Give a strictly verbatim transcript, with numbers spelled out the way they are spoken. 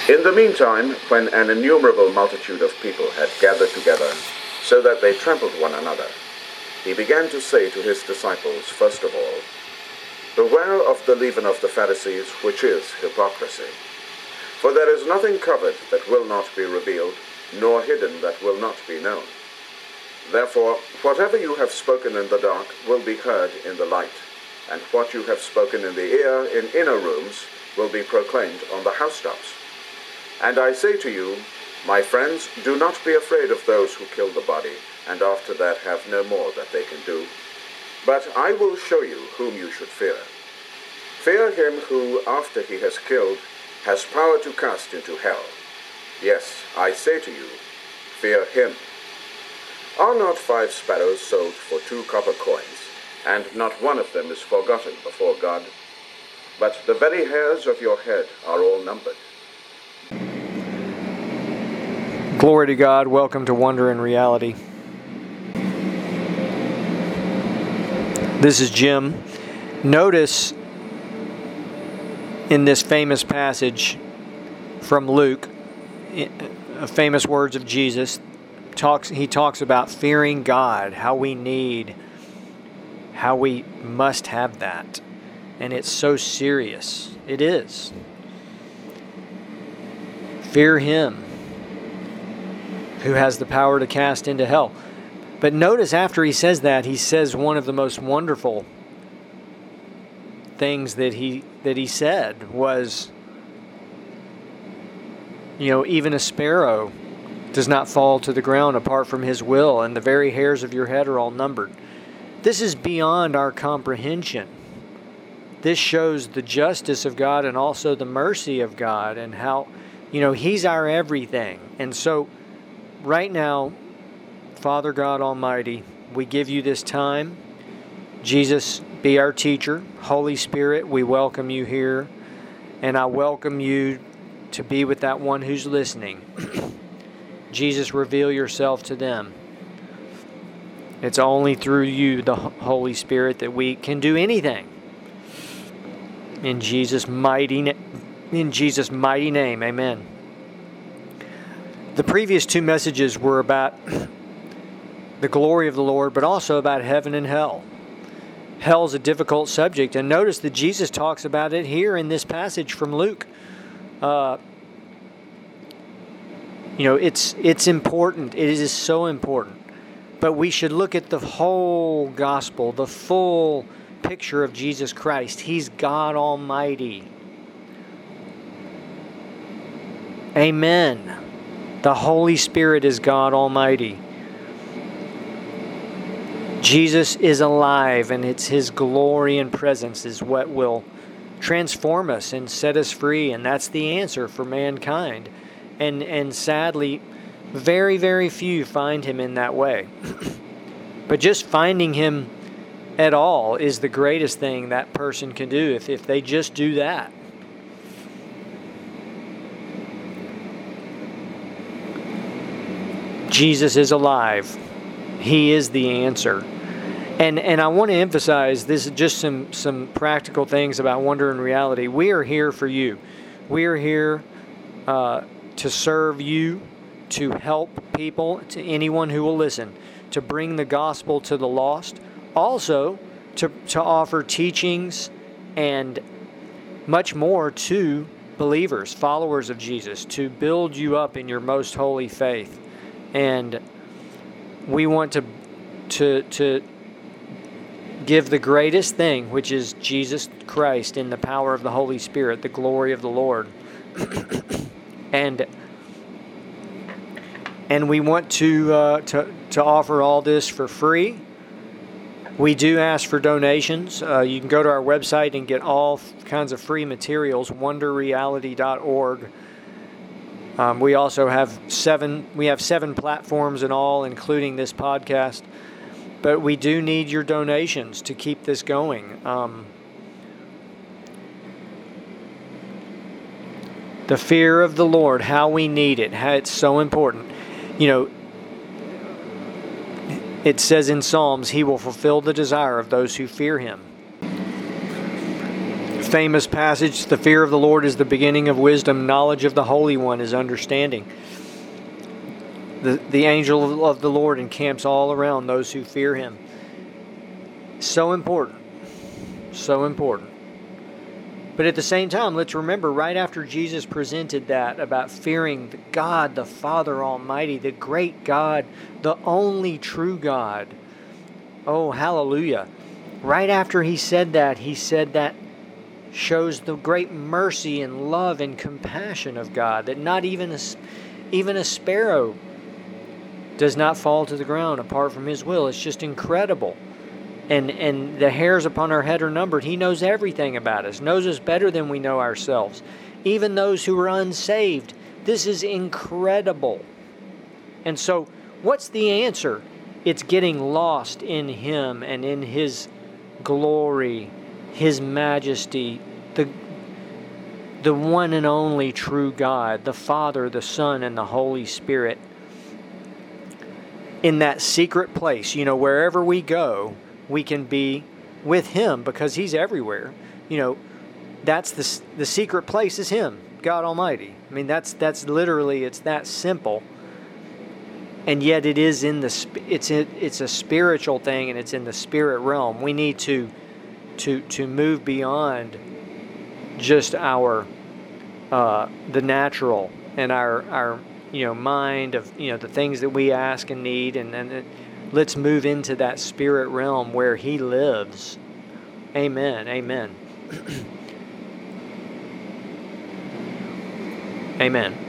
In the meantime, when an innumerable multitude of people had gathered together, so that they trampled one another, he began to say to his disciples, first of all, "Beware of the leaven of the Pharisees, which is hypocrisy. For there is nothing covered that will not be revealed, nor hidden that will not be known. Therefore, whatever you have spoken in the dark will be heard in the light, and what you have spoken in the ear in inner rooms will be proclaimed on the housetops. And I say to you, my friends, do not be afraid of those who kill the body, and after that have no more that they can do. But I will show you whom you should fear. Fear him who, after he has killed, has power to cast into hell. Yes, I say to you, fear him. Are not five sparrows sold for two copper coins, and not one of them is forgotten before God? But the very hairs of your head are all numbered." Glory to God. Welcome to Wonder in Reality. This is Jim. Notice in this famous passage from Luke, famous words of Jesus, talks he talks about fearing God, how we need, how we must have that. And it's so serious. It is. Fear him who has the power to cast into hell. But notice after he says that, he says one of the most wonderful things that he that he said was, you know, even a sparrow does not fall to the ground apart from his will, and the very hairs of your head are all numbered. This is beyond our comprehension. This shows the justice of God and also the mercy of God, and how, you know, he's our everything. And so right now, Father God Almighty, we give you this time. Jesus, be our teacher. Holy Spirit, we welcome you here. And I welcome you to be with that one who's listening. Jesus, reveal yourself to them. It's only through you, the Holy Spirit, that we can do anything. In Jesus' mighty, in Jesus' mighty name, amen. The previous two messages were about the glory of the Lord, but also about heaven and hell. Hell's a difficult subject, and notice that Jesus talks about it here in this passage from Luke. Uh, you know, it's it's important. It is so important. But we should look at the whole gospel, the full picture of Jesus Christ. He's God Almighty. Amen. The Holy Spirit is God Almighty. Jesus is alive, and it's His glory and presence is what will transform us and set us free, and that's the answer for mankind. And and sadly, very, very few find Him in that way. But just finding Him at all is the greatest thing that person can do if, if they just do that. Jesus is alive. He is the answer. And and I want to emphasize this is just some, some practical things about Wonder in Reality. We are here for you. We are here uh, to serve you, to help people, to anyone who will listen, to bring the gospel to the lost. Also, to, to offer teachings and much more to believers, followers of Jesus, to build you up in your most holy faith. And we want to to to give the greatest thing, which is Jesus Christ in the power of the Holy Spirit, the glory of the Lord. and and we want to uh, to to offer all this for free. We do ask for donations. Uh, you can go to our website and get all kinds of free materials, wonder reality dot org. Um, we also have seven. We have seven platforms in all, including this podcast. But we do need your donations to keep this going. Um, the fear of the Lord, how we need it, how it's so important. You know, it says in Psalms, He will fulfill the desire of those who fear Him. famous passage, the fear of the Lord is the beginning of wisdom, knowledge of the Holy One is understanding. The, the angel of the Lord encamps all around those who fear Him. So important. So important. But at the same time, let's remember, right after Jesus presented that about fearing God, the Father Almighty, the great God, the only true God. Oh, hallelujah. Right after He said that, He said that shows the great mercy and love and compassion of God, that not even a, even a sparrow does not fall to the ground apart from His will. It's just incredible. And and the hairs upon our head are numbered. He knows everything about us, knows us better than we know ourselves. Even those who are unsaved. This is incredible. And so, what's the answer? It's getting lost in Him and in His glory, His majesty, the, the one and only true God, the Father, the Son, and the Holy Spirit. In that secret place, you know, wherever we go, we can be with Him because He's everywhere. You know, that's the the secret place is Him, God Almighty. I mean, that's that's literally, it's that simple. And yet it is in the it's in, it's a spiritual thing, and it's in the spirit realm. We need to to to move beyond just our uh, the natural and our our you know mind of you know the things that we ask and need, and and let's move into that spirit realm where He lives. Amen. Amen. Amen.